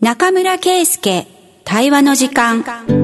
中村圭介対話の時間。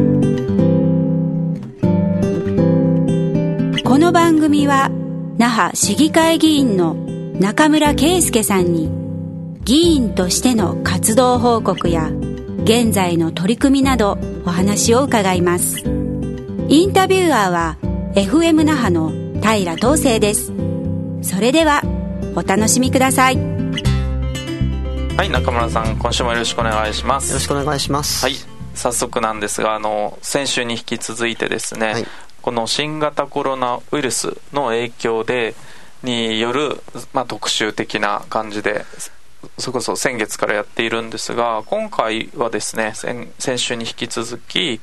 この番組は那覇市議会議員の中村圭介さんに議員としての活動報告や現在の取り組みなどお話を伺います。インタビュアーは FM 那覇の平東成です。それではお楽しみください。 はい、中村さん、今週もよろしくお願いします。 よろしくお願いします。 はい、早速なんですが、先週に引き続いてですね、はい、この新型コロナウイルスの影響による、特集的な感じでそれこそ先月からやっているんですが、今回はですね、先週に引き続き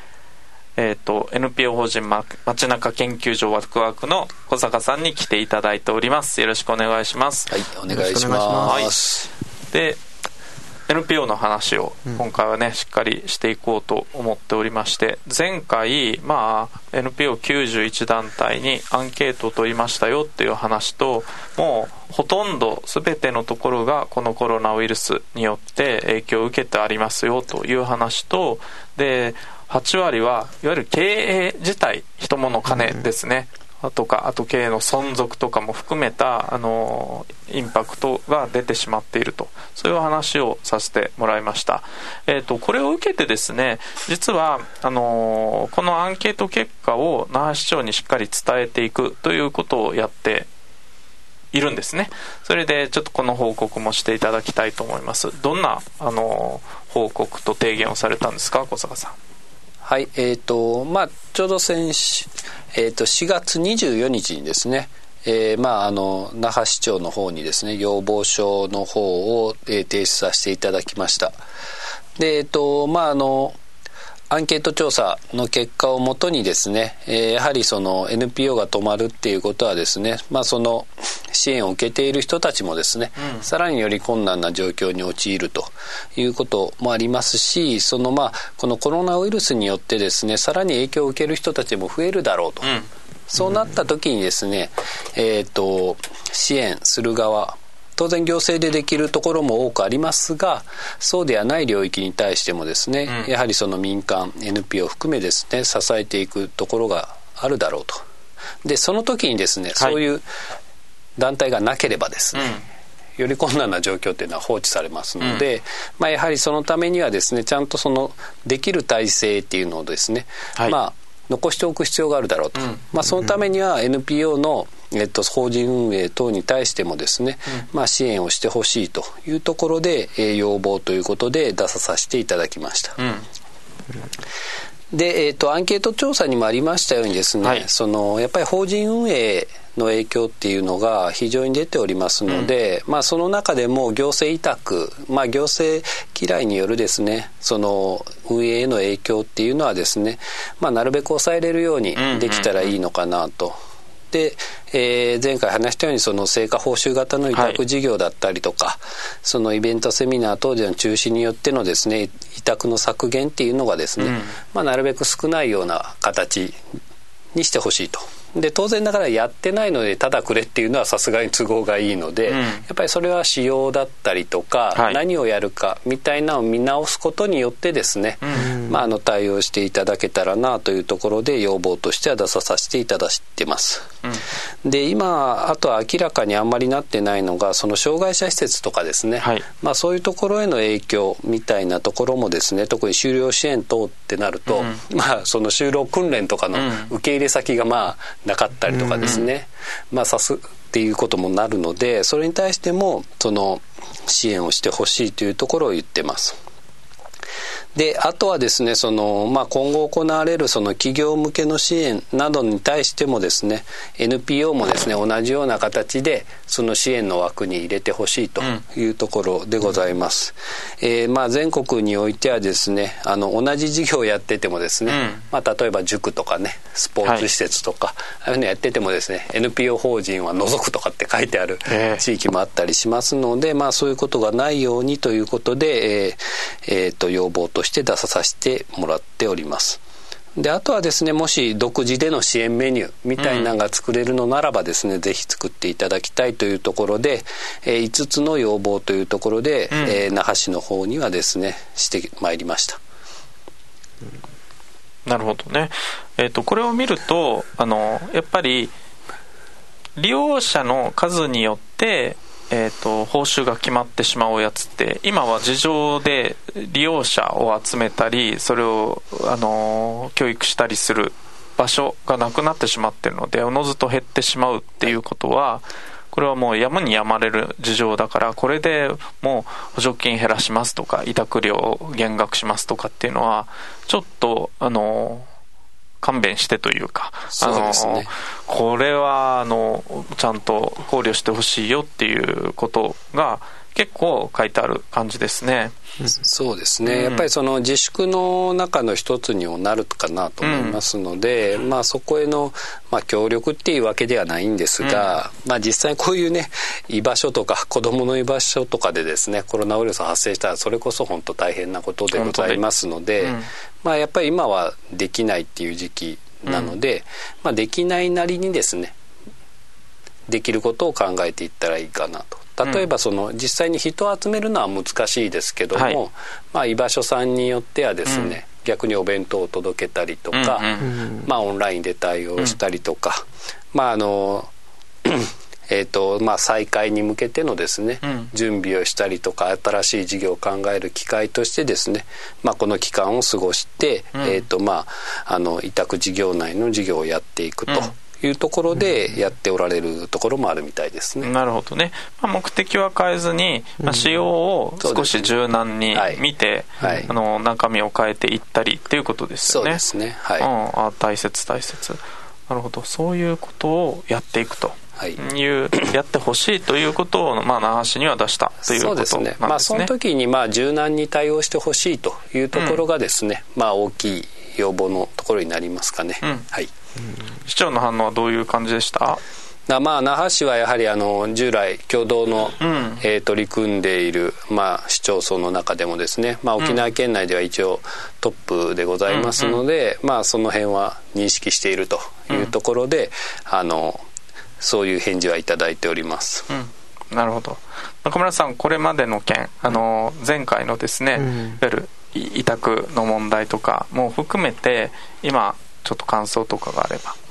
NPO 法人街中研究所ワクワクの小坂さんに来ていただいております。よろしくお願いします。 はい、お願いします。 で NPO の話を今回はね、しっかりしていこうと思っておりまして、前回、NPO91 団体にアンケートを取りましたよっていう話と、もうほとんど全てのところがこのコロナウイルスによって影響を受けてありますよという話と、で8割はいわゆる経営自体、人物金ですね、あと経営の存続とかも含めたインパクトが出てしまっていると、そういう話をさせてもらいました。これを受けてですね、実はこのアンケート結果を那覇市長にしっかり伝えていくということをやっているんですね。それでちょっとこの報告もしていただきたいと思います。どんな報告と提言をされたんですか、小坂さん。 はい、ちょうど先週、4月24日にですね、那覇市長の方にですね、要望書の方を、提出させていただきました。で、アンケート調査の結果をもとにですね、やはりその NPO が止まるっていうことはですね、その支援を受けている人たちもですね、さらにより困難な状況に陥るということもありますし、このコロナウイルスによってですね、さらに影響を受ける人たちも増えるだろうと、そうなった時にですね、支援する側、当然行政でできるところも多くありますが、そうではない領域に対してもですね、やはりその民間 NPO を含めですね、支えていくところがあるだろうと。でその時にですね、そういう団体がなければですね、より困難な状況っていうのは放置されますので、やはりそのためにはですね、ちゃんとそのできる体制っていうのをですね、残しておく必要があるだろうと、そのためには NPO の法人運営等に対してもですね、支援をしてほしいというところで、要望ということで出させていただきました。で、アンケート調査にもありましたようにですね、やっぱり法人運営の影響っていうのが非常に出ておりますので、その中でも行政委託、行政嫌いによるですね、その運営への影響っていうのはですね、なるべく抑えれるようにできたらいいのかなと。で、前回話したようにその成果報酬型の委託事業だったりとか、そのイベントセミナー等での中止によってのですね、委託の削減っていうのがですね、なるべく少ないような形にしてほしいと。で当然ながらやってないのでただくれっていうのはさすがに都合がいいので、やっぱりそれは仕様だったりとか、何をやるかみたいなのを見直すことによってですね、対応していただけたらなというところで要望としては出させていただいてます。で今あとは明らかにあんまりなってないのがその障害者施設とかですね、そういうところへの影響みたいなところもですね、特に就労支援等ってなると、その就労訓練とかの受け入れ先がなかったりとかですね、さすっていうこともなるので、それに対してもその支援をしてほしいというところを言ってます。であとはですね、今後行われるその企業向けの支援などに対してもですね、 NPO もですね同じような形でその支援の枠に入れてほしいというところでございます。全国においてはですね、同じ事業をやっててもですね、例えば塾とかね、スポーツ施設とか、ああいうのやっててもですね、 NPO 法人は除くとかって書いてある地域もあったりしますので、そういうことがないようにということで、要望として出させてもらっております。 であとはですね、もし独自での支援メニューみたいなのが作れるのならばですね、ぜひ作っていただきたいというところで、5つの要望というところで、那覇市の方にはですねしてまいりました。 なるほどね。これを見るとやっぱり利用者の数によって報酬が決まってしまうやつって、今は自浄で利用者を集めたりそれを教育したりする場所がなくなってしまっているので、おのずと減ってしまうっていうことは、これはもうやむにやまれる事情だから、これでもう補助金減らしますとか委託料を減額しますとかっていうのはちょっと勘弁してというか、 そうですね、 これはちゃんと考慮してほしいよっていうことが結構書いてある感じですね。 そうですね、やっぱりその自粛の中の一つにもなるかなと思いますので、そこへの、協力っていうわけではないんですが、実際こういうね居場所とか子どもの居場所とかでですねコロナウイルス発生したらそれこそ本当大変なことでございますので、やっぱり今はできないっていう時期なので、できないなりにですねできることを考えていったらいいかなと。例えば実際に人を集めるのは難しいですけども、居場所さんによってはですね、逆にお弁当を届けたりとか、オンラインで対応したりとか、再開に向けてのですね、準備をしたりとか新しい事業を考える機会としてですね、この期間を過ごして、委託事業内の事業をやっていくというところでやっておられるところもあるみたいですね。 なるほどね。目的は変えずに、仕様を少し柔軟に見て、中身を変えていったりっていうことですよね。 そうですね。 大切。なるほど。そういうことをやっていくと。やってほしいということを那覇市には出したということなんですね。 その時に柔軟に対応してほしいというところがですね、大きい要望のところになりますかね。 市長の反応はどういう感じでした？ 那覇市はやはり従来共同の、取り組んでいる、市町村の中でもですね、沖縄県内では一応トップでございますので、その辺は認識しているというところで、そういう返事はいただいております。 なるほど。中村さん、これまでの件前回のですね、いわゆる委託の問題とかも含めて今ちょっと感想とかがあれば。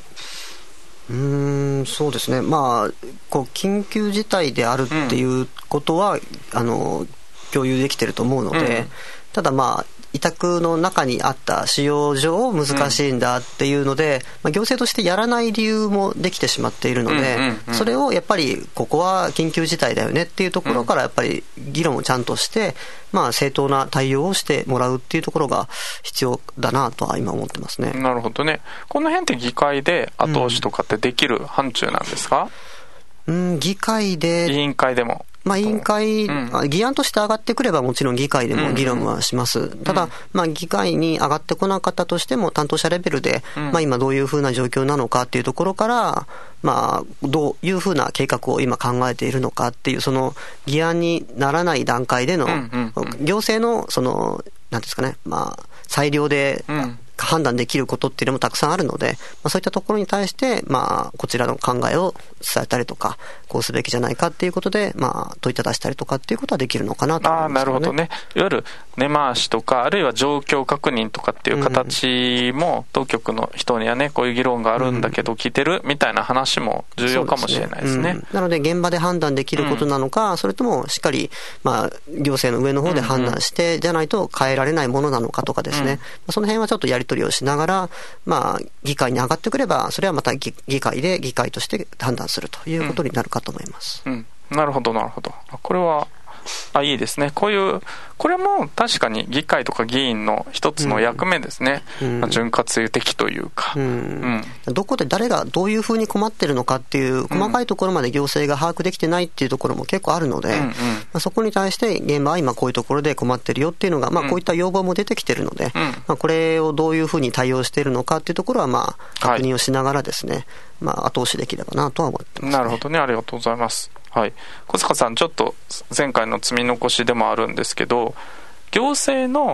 そうですね、緊急事態であるっていうことは、共有できてると思うので、ただ委託の中にあった使用上難しいんだっていうので、行政としてやらない理由もできてしまっているので、それをやっぱりここは緊急事態だよねっていうところからやっぱり議論をちゃんとして、正当な対応をしてもらうっていうところが必要だなとは今思ってますね。 なるほどね。この辺って議会で後押しとかってできる範疇なんですか？ 議会で、 委員会でも委員会、議案として上がってくればもちろん議会でも議論はします。ただ、議会に上がってこなかったとしても担当者レベルで、今どういうふうな状況なのかっていうところから、どういうふうな計画を今考えているのかっていう、その議案にならない段階での、行政のなんですかね、裁量で、判断できることっていうのもたくさんあるので、そういったところに対して、こちらの考えを伝えたりとか、こうすべきじゃないかっていうことで、問いただしたりとかっていうことはできるのかなと思いますね。 なるほどね。いわゆる根回しとか、あるいは状況確認とかっていう形も、当局の人にはね、こういう議論があるんだけど聞いてるみたいな話も重要かもしれないですね。 なので現場で判断できることなのか、それともしっかり、行政の上の方で判断して、じゃないと変えられないものなのかとかですね、その辺はちょっとやり取りをしながら、議会に上がってくれば、それはまた議会で議会として判断するということになるかと思います。 なるほど。これはいいですね。これも確かに議会とか議員の一つの役目ですね。潤滑油的というか、 どこで誰がどういうふうに困ってるのかっていう細かいところまで行政が把握できてないっていうところも結構あるので、そこに対して現場は今こういうところで困ってるよっていうのが、こういった要望も出てきてるので、これをどういうふうに対応しているのかっていうところは確認をしながらですね、後押しできればなとは思ってますね。 なるほどね。ありがとうございます。小塚さん、ちょっと前回の積み残しでもあるんですけど、行政の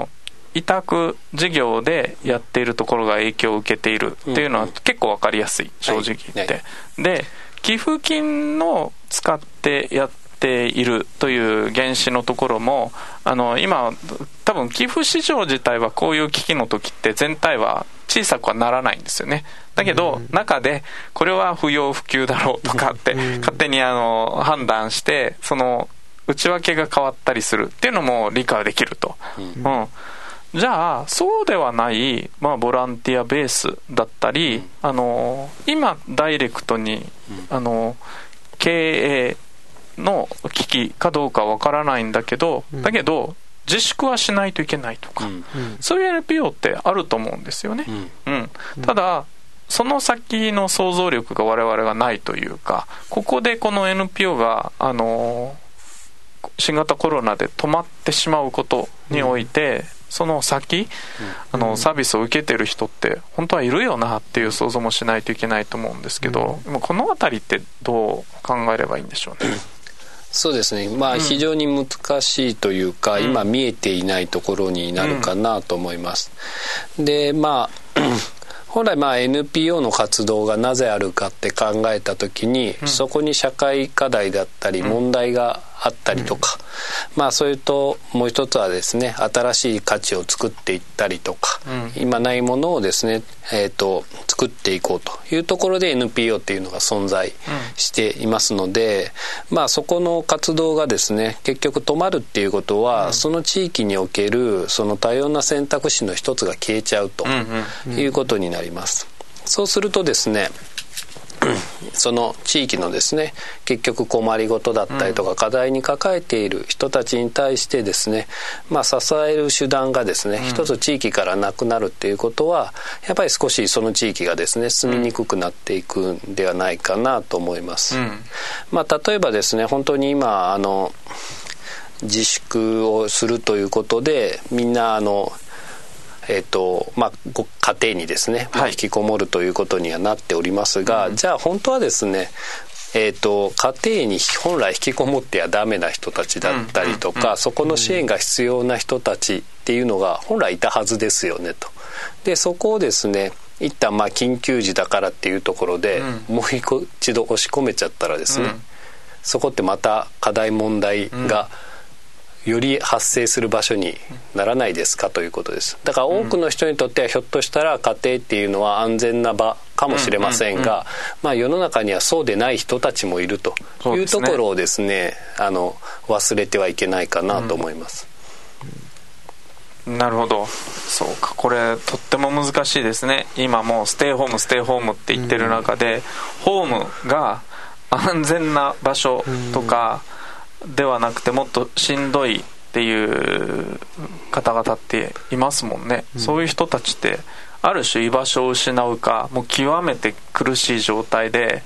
委託事業でやっているところが影響を受けているっていうのは結構分かりやすい、正直言って、で寄付金の使ってやっているという原資のところも今多分寄付市場自体はこういう危機の時って全体は小さくはならないんですよね。だけど中でこれは不要不急だろうとかって勝手に判断してその内訳が変わったりするっていうのも理解できると、じゃあそうではない、ボランティアベースだったり、今ダイレクトに経営の危機かどうかわからないんだけど、だけど自粛はしないといけないとか、そういう NPO ってあると思うんですよね、ただその先の想像力が我々がないというか、ここでこの NPO が新型コロナで止まってしまうことにおいて、その先サービスを受けてる人って本当はいるよなっていう想像もしないといけないと思うんですけど、このあたりってどう考えればいいんでしょうね。 そうですね、非常に難しいというか、今見えていないところになるかなと思います、で本来NPO の活動がなぜあるかって考えた時に、そこに社会課題だったり問題があったりとか、それともう一つはですね、新しい価値を作っていったりとか、今ないものをですね、作っていこうというところで NPO っていうのが存在していますので、そこの活動がですね結局止まるっていうことは、その地域におけるその多様な選択肢の一つが消えちゃうということになります。そうするとですね、その地域のですね結局困りごとだったりとか課題に抱えている人たちに対してですね、支える手段がですね一つ地域からなくなるっていうことは、やっぱり少しその地域がですね住みにくくなっていくんではないかなと思います、例えばですね、本当に今自粛をするということでみんな家庭にですね、引きこもるということにはなっておりますが、じゃあ本当はですね、家庭に本来引きこもってはダメな人たちだったりとか、そこの支援が必要な人たちっていうのが本来いたはずですよねと。でそこをですね一旦緊急時だからっていうところで、もう一度押し込めちゃったらですね、そこってまた課題問題が、より発生する場所にならないですかということです。だから多くの人にとってはひょっとしたら家庭っていうのは安全な場かもしれませんが、世の中にはそうでない人たちもいるというところをですね、忘れてはいけないかなと思います、 なるほど。そうか、これとっても難しいですね。今もうステイホームステイホームって言ってる中で、ホームが安全な場所とかではなくてもっとしんどいっていう方々っていますもんね、そういう人たちってある種居場所を失うか、もう極めて苦しい状態で、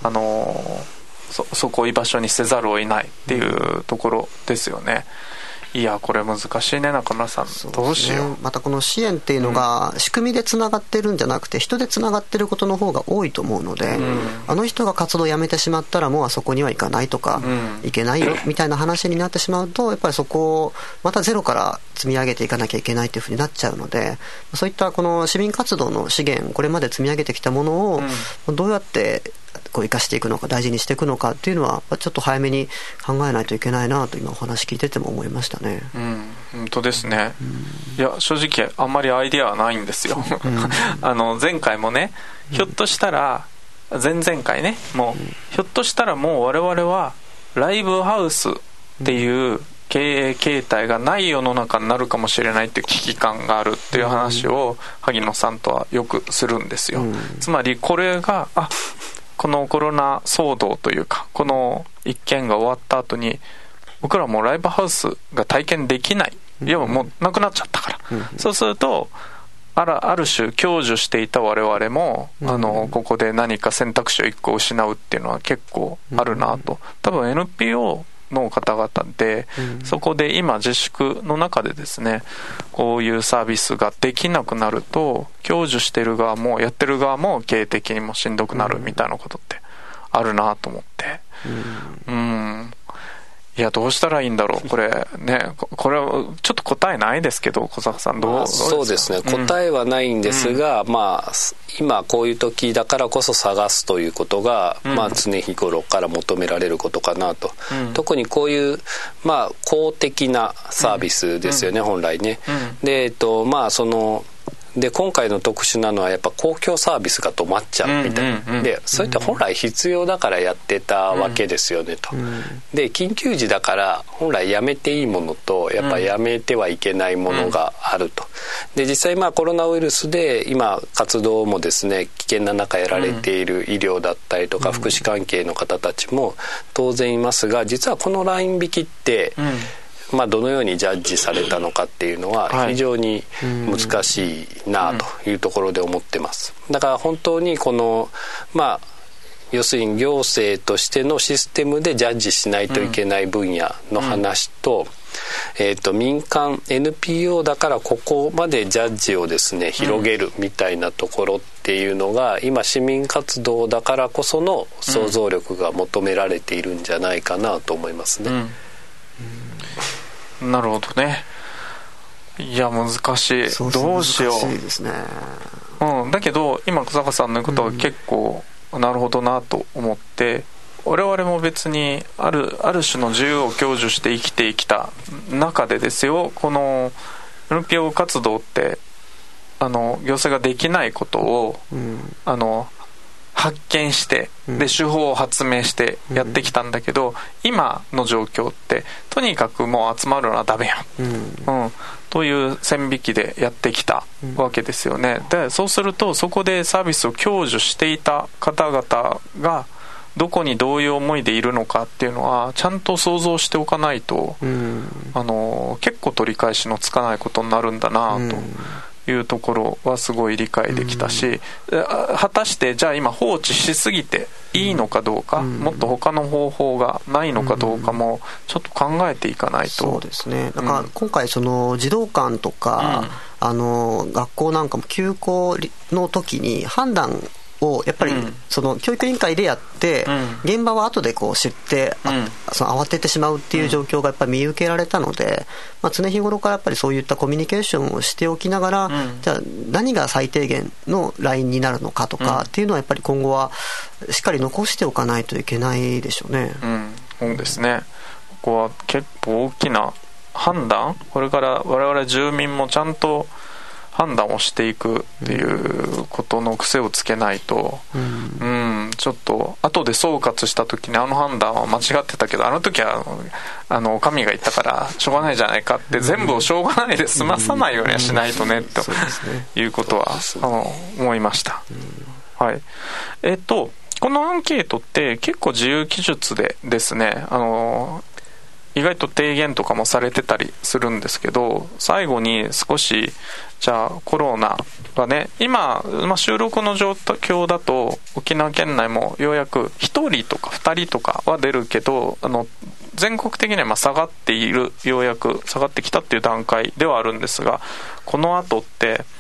そこを居場所にせざるを得ないっていうところですよね。いやこれ難しいね、中村さん、どうしよう。 またこの支援っていうのが仕組みでつながってるんじゃなくて、人でつながってることの方が多いと思うので、あの人が活動をやめてしまったらもうあそこには行かないとか、行けないよみたいな話になってしまうと、やっぱりそこをまたゼロから積み上げていかなきゃいけないというふうになっちゃうので、そういったこの市民活動の資源、これまで積み上げてきたものをどうやって生かしていくのか、大事にしていくのかっていうのはちょっと早めに考えないといけないなと今お話聞いてても思いましたね。 本当ですね、いや正直あんまりアイデアはないんですよ前回もね、ひょっとしたら前々回ね、もうひょっとしたらもう我々はライブハウスっていう経営形態がない世の中になるかもしれないっていう危機感があるっていう話を萩野さんとはよくするんですよ、つまりこれがこのコロナ騒動というか、この一件が終わった後に僕らもうライブハウスが体験できない、いやもうなくなっちゃったから、そうするとある種享受していた我々もここで何か選択肢を一個失うっていうのは結構あるなと。多分 NPO の方々でそこで今自粛の中でですね、こういうサービスができなくなると享受してる側もやってる側も経営的にもしんどくなるみたいなことってあるなと思って、 いや、どうしたらいいんだろう、これね。これはちょっと答えないですけど、小坂さんどうですか？ そうですね、答えはないんですが、今こういう時だからこそ探すということが、常日頃から求められることかなと、特にこういう、公的なサービスですよね、本来ね。で、で今回の特殊なのはやっぱ公共サービスが止まっちゃうみたいな、でそれって本来必要だからやってたわけですよねと、で緊急時だから本来やめていいものとやっぱやめてはいけないものがあると。で実際コロナウイルスで今活動もですね危険な中やられている医療だったりとか福祉関係の方たちも当然いますが、実はこのライン引きってどのようにジャッジされたのかっていうのは非常に難しいなというところで思ってます。だから本当にこの要するに行政としてのシステムでジャッジしないといけない分野の話と、民間 NPO だからここまでジャッジをですね広げるみたいなところっていうのが今市民活動だからこその想像力が求められているんじゃないかなと思いますね。 なるほどね。いや難しい。どうしよう。 難しいですね。 だけど今小坂さんの言うことは結構なるほどなと思って、我々も別にある種の自由を享受して生きてきた中でですよ、この NPO 活動って行政ができないことを、発見してで手法を発明してやってきたんだけど、今の状況ってとにかくもう集まるのはダメよ、という線引きでやってきたわけですよね。でそうするとそこでサービスを享受していた方々がどこにどういう思いでいるのかっていうのはちゃんと想像しておかないと、結構取り返しのつかないことになるんだなというところはすごい理解できたし、果たしてじゃあ今放置しすぎていいのかどうか、もっと他の方法がないのかどうかもちょっと考えていかないと。 そうですね。だから今回その児童館とか、学校なんかも休校の時に判断をやっぱりその教育委員会でやって、現場は後でこう知って、その慌ててしまうっていう状況がやっぱり見受けられたので、常日頃からやっぱりそういったコミュニケーションをしておきながら、じゃあ何が最低限のラインになるのかとかっていうのはやっぱり今後はしっかり残しておかないといけないでしょうね。 そうですね。ここは結構大きな判断、これから我々住民もちゃんと判断をしていくっていうことの癖をつけないと、ちょっと後で総括した時に判断は間違ってたけど、あの時はお上が言ったからしょうがないじゃないかって全部をしょうがないで済まさないようにはしないとね、ということは思いました。はい。このアンケートって結構自由記述でですね、意外と提言とかもされてたりするんですけど、最後に少しじゃあコロナがね今、収録の状況だと沖縄県内もようやく1人とか2人とかは出るけど、全国的には下がっている、ようやく下がってきたっていう段階ではあるんですが、この後って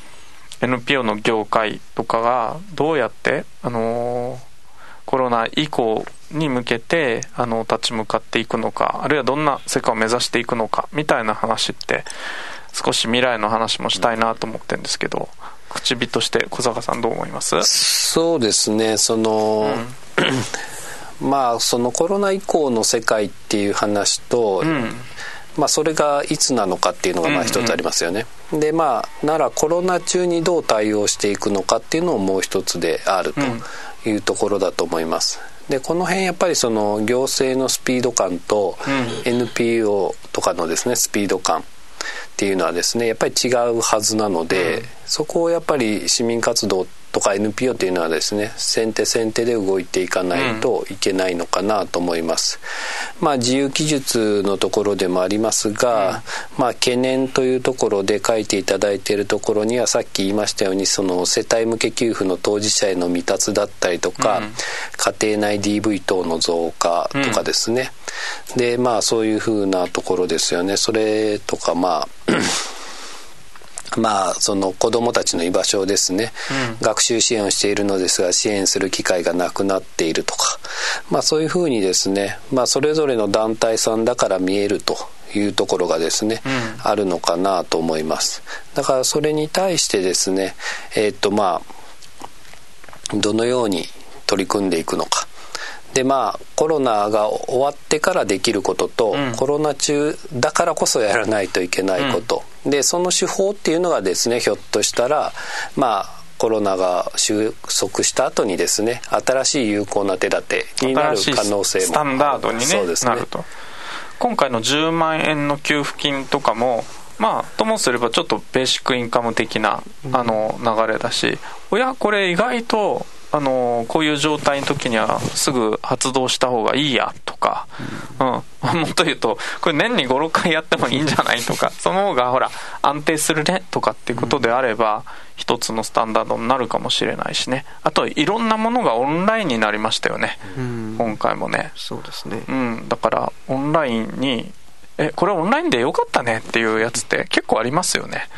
NPO の業界とかがどうやってコロナ以降に向けて立ち向かっていくのか、あるいはどんな世界を目指していくのかみたいな話って少し未来の話もしたいなと思ってるんですけど、口火として小坂さんどう思います？ そうですね、そのコロナ以降の世界っていう話と、それがいつなのかっていうのが一つありますよね。でならコロナ中にどう対応していくのかっていうのももう一つであるというところだと思います。でこの辺やっぱりその行政のスピード感と NPO とかのですねスピード感っていうのはですねやっぱり違うはずなので、そこをやっぱり市民活動とか NPO っていうのはですね先手で動いていかないといけないのかなと思います。自由記述のところでもありますが、懸念というところで書いていただいているところにはさっき言いましたように、その世帯向け給付の当事者への未達だったりとか、家庭内 DV 等の増加とかですね、でそういうふうなところですよね。それとかその子どもたちの居場所をですね、学習支援をしているのですが支援する機会がなくなっているとか、そういうふうにですね、それぞれの団体さんだから見えるというところがですね、あるのかなと思います。だからそれに対してですね、どのように取り組んでいくのか。でコロナが終わってからできることと、コロナ中だからこそやらないといけないこと、でその手法っていうのがですね、ひょっとしたらコロナが収束した後にですね、新しい有効な手立てになる可能性もスタンダードに、 そうですね、 なると。今回の10万円の給付金とかもともすればちょっとベーシックインカム的な流れだし、これ意外とこういう状態の時にはすぐ発動した方がいいやとか、もっと言うとこれ年に 5,6 回やってもいいんじゃないとか、その方が安定するねとかっていうことであれば一つのスタンダードになるかもしれないしね。あといろんなものがオンラインになりましたよね、今回もね。 そうですね、 だからオンラインにこれオンラインでよかったねっていうやつって結構ありますよね。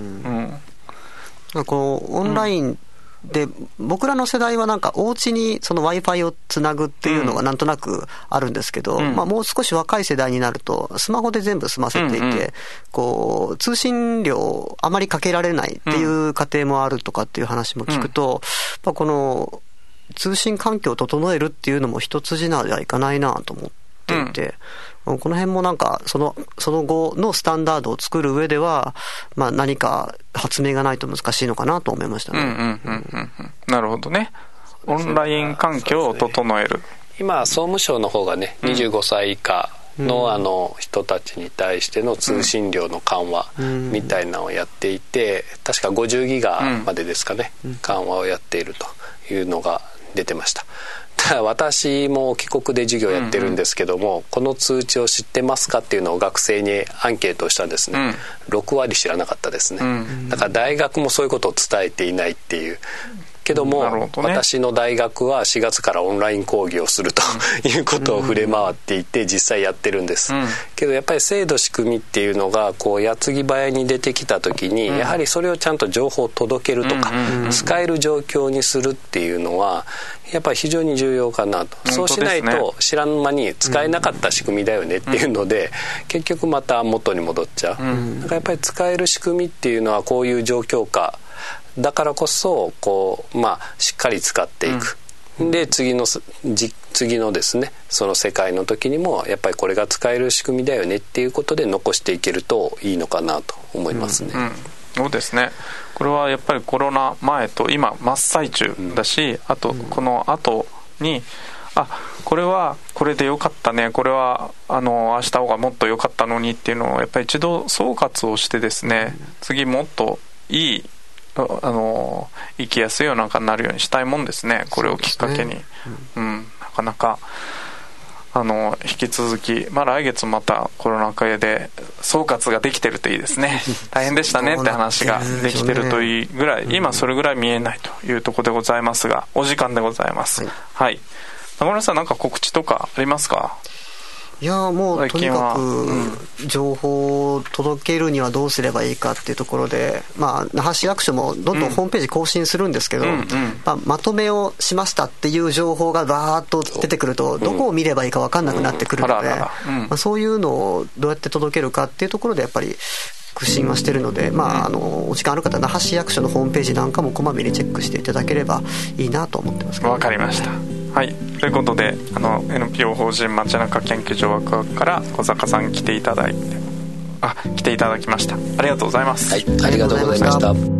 こうオンラインで僕らの世代はお家にその Wi-Fi をつなぐっていうのがなんとなくあるんですけど、もう少し若い世代になるとスマホで全部済ませていて、こう通信料あまりかけられないっていう家庭もあるとかっていう話も聞くと、この通信環境を整えるっていうのも一筋縄ではいかないなと思っていて、この辺もその後のスタンダードを作る上では、何か発明がないと難しいのかなと思いましたね。 なるほどね。オンライン環境を整える。 今総務省の方がね、25歳以下の人たちに対しての通信料の緩和みたいなのをやっていて、確か50ギガまでですかね、緩和をやっているというのが出てました。私も帰国で授業やってるんですけども、この通知を知ってますかっていうのを学生にアンケートをしたんですね、6割知らなかったですね、だから大学もそういうことを伝えていないっていうけども、私の大学は4月からオンライン講義をするということを触れ回っていて実際やってるんです、けどやっぱり制度仕組みっていうのが矢継ぎ早に出てきた時に、やはりそれをちゃんと情報を届けるとか、使える状況にするっていうのはやっぱり非常に重要かなと。そうしないと知らん間に使えなかった仕組みだよねっていうので、結局また元に戻っちゃう。だからやっぱり使える仕組みっていうのはこういう状況下だからこそしっかり使っていく、で次のですね、その世界の時にもやっぱりこれが使える仕組みだよねっていうことで残していけるといいのかなと思いますね。 そうですね。これはやっぱりコロナ前と今真っ最中だし、あとこの後にこれはこれでよかったね、これは明日方がもっと良かったのにっていうのをやっぱり一度総括をしてですね、次もっといい生きやすい世の中になるようにしたいもんですね。これをきっかけに、なかなか引き続き、来月またコロナ禍で総括ができてるといいですね。大変でしたねって話ができてるといいぐらい、今それぐらい見えないというところでございますが、お時間でございます。はい。中村さん、なんか告知とかありますか？ いやもうとにかく情報を届けるにはどうすればいいかっていうところで、那覇市役所もどんどんホームページ更新するんですけど、まとめをしましたっていう情報がバーッと出てくるとどこを見ればいいか分かんなくなってくるので、そういうのをどうやって届けるかっていうところでやっぱり苦心はしてるので、お時間ある方は那覇市役所のホームページなんかもこまめにチェックしていただければいいなと思ってますけど、 分かりました。はい、ということでNPO 法人街中研究所枠から小坂さん来ていただきました。ありがとうございます。 はい、ありがとうございました。